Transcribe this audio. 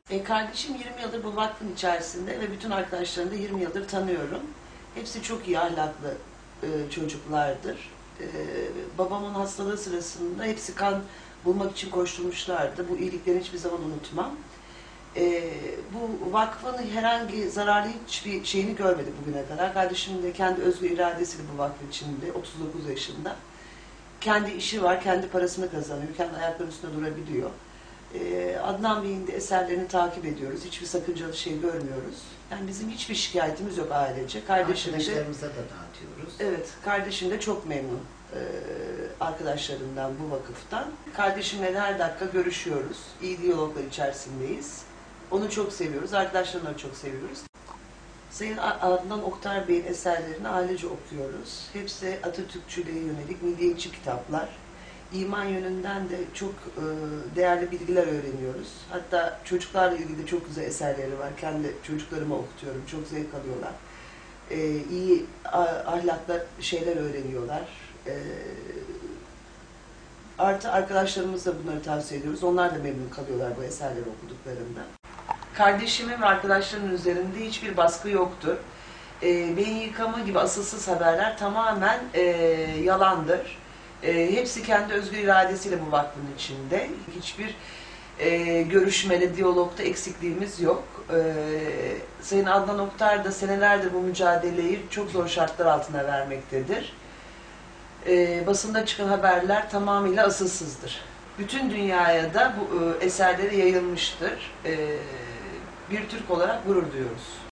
Kardeşim 20 yıldır bu vakfın içerisinde ve bütün arkadaşlarını da 20 yıldır tanıyorum. Hepsi çok iyi ahlaklı çocuklardır. E, Babamın hastalığı sırasında hepsi kan bulmak için koşturmuşlardı. Bu iyiliklerini hiçbir zaman unutmam. Bu vakfın herhangi zararlı hiçbir şeyini görmedik bugüne kadar. Kardeşim de kendi özgür iradesiyle bu vakfın içinde, 39 yaşında. Kendi işi var, kendi parasını kazanıyor, kendi ayaklarının üstünde durabiliyor. Adnan Bey'in de eserlerini takip ediyoruz. Hiçbir sakıncalı şey görmüyoruz. Yani bizim hiçbir şikayetimiz yok ailece. Kardeşim de, Arkadaşlarımıza da dağıtıyoruz. evet, kardeşim de çok memnun arkadaşlarından, bu vakıftan. Kardeşimle her dakika görüşüyoruz. İyi diyaloglar içerisindeyiz. Onu çok seviyoruz, arkadaşlarını da çok seviyoruz. Sayın Adnan Oktar Bey'in eserlerini ailece okuyoruz. Hepsi Atatürkçülüğe yönelik milliyetçi kitaplar. İman yönünden de çok değerli bilgiler öğreniyoruz. Hatta çocuklarla ilgili de çok güzel eserleri var. Kendi çocuklarıma okutuyorum. Çok zevk alıyorlar. İyi ahlaklı şeyler öğreniyorlar. Artı arkadaşlarımız da bunları tavsiye ediyoruz. Onlar da memnun kalıyorlar bu eserleri okuduklarında. Kardeşimin ve arkadaşlarının üzerinde hiçbir baskı yoktur. Beyin yıkama gibi asılsız haberler tamamen yalandır. Hepsi kendi özgür iradesiyle bu vakfın içinde. Hiçbir görüşmede, diyalogda eksikliğimiz yok. Sayın Adnan Oktar da senelerdir bu mücadeleyi çok zor şartlar altında vermektedir. Basında çıkan haberler tamamıyla asılsızdır. Bütün dünyaya da bu eserleri yayılmıştır. Bir Türk olarak gurur duyuyoruz.